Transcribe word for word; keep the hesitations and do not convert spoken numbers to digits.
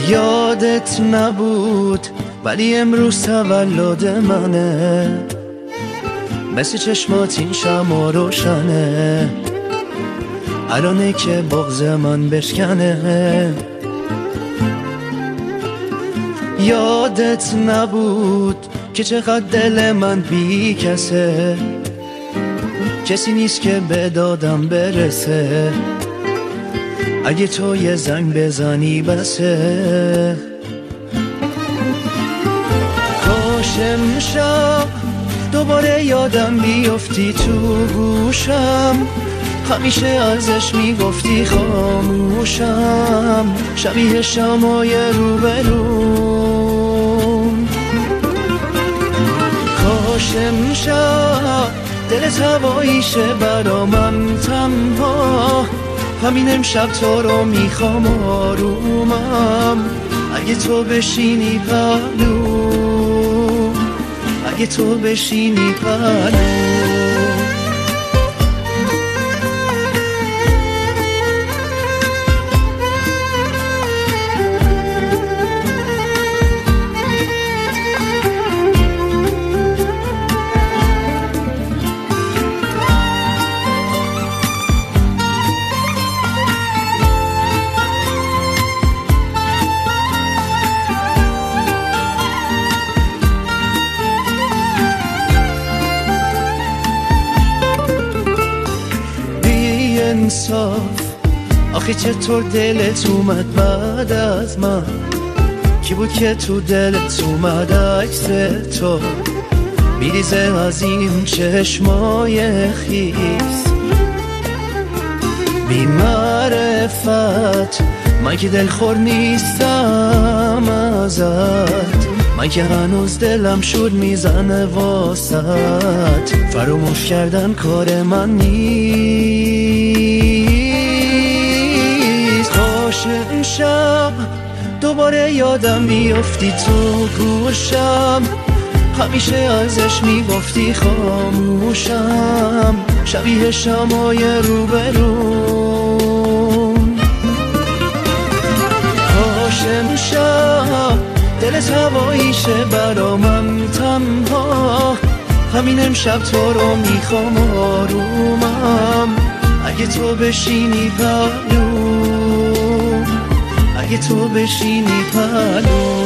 یادت نبود ولی امروز تولد منه، مثل چشمات این شمع روشنه، الانه که بغض من بشکنه. یادت نبود که چقدر دل من بی کسه، کسی نیست که به دادم برسه، اگه تو یه زنگ بزنی بسه. کاش امشب دوباره یادم بیفتی تو گوشم، همیشه ازش میگفتی خاموشم، شبیه شمای روبروم. کاش امشب دلت هواییشه برا من تنها، همین امشب تو رو میخوام آرومم، اگه تو بشینی پهلو، اگه تو بشینی پهلو. انصاف آخه چطور دلت اومد بعد از من، کی بود که تو دلت اومد عکس تو میریزه از این چشمای خیس. بی معرفت من که دلخور نیستم ازت، من که هنوز دلم شور میزنه واسط، فراموش کردن کار من نیست. کاش امشب دوباره یادم بیفتی تو گوشم، همیشه ازش میگفتی خاموشم، شبیه شمای روبروم. کاش امشب دلت هواییشه برا من تنها، همین امشب تو رو میخوام آرومم، اگه تو بشینی پهلو، اگه تو بشینی پهلو.